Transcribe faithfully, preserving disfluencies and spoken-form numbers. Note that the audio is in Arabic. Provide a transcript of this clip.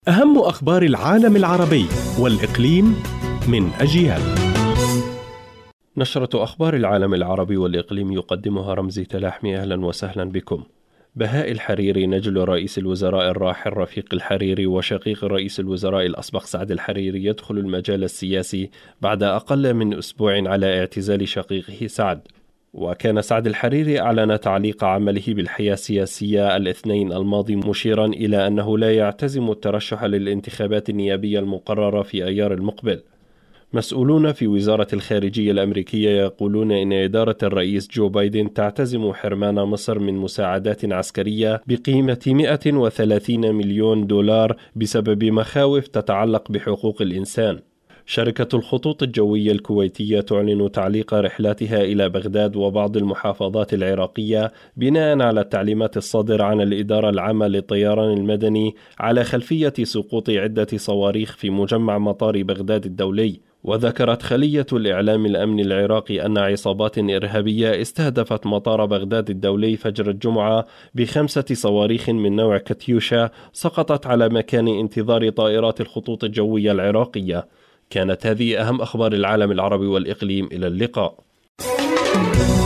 أهم أخبار العالم العربي والإقليم من أجيال. نشرة أخبار العالم العربي والإقليم يقدمها رمزي تلاحمي. أهلا وسهلا بكم. بهاء الحريري نجل رئيس الوزراء الراحل رفيق الحريري وشقيق رئيس الوزراء الأسبق سعد الحريري يدخل المجال السياسي بعد أقل من أسبوع على اعتزال شقيقه سعد. وكان سعد الحريري أعلن تعليق عمله بالحياة السياسية الاثنين الماضي، مشيرا إلى أنه لا يعتزم الترشح للانتخابات النيابية المقررة في أيار المقبل. مسؤولون في وزارة الخارجية الأمريكية يقولون إن إدارة الرئيس جو بايدن تعتزم حرمان مصر من مساعدات عسكرية بقيمة مئة وثلاثين مليون دولار بسبب مخاوف تتعلق بحقوق الإنسان. شركة الخطوط الجوية الكويتية تعلن تعليق رحلاتها إلى بغداد وبعض المحافظات العراقية بناء على التعليمات الصادرة عن الإدارة العامة للطيران المدني على خلفية سقوط عدة صواريخ في مجمع مطار بغداد الدولي. وذكرت خلية الإعلام الأمن العراقي أن عصابات إرهابية استهدفت مطار بغداد الدولي فجر الجمعة بخمسة صواريخ من نوع كاتيوشا سقطت على مكان انتظار طائرات الخطوط الجوية العراقية. كانت هذه أهم أخبار العالم العربي والإقليم. إلى اللقاء.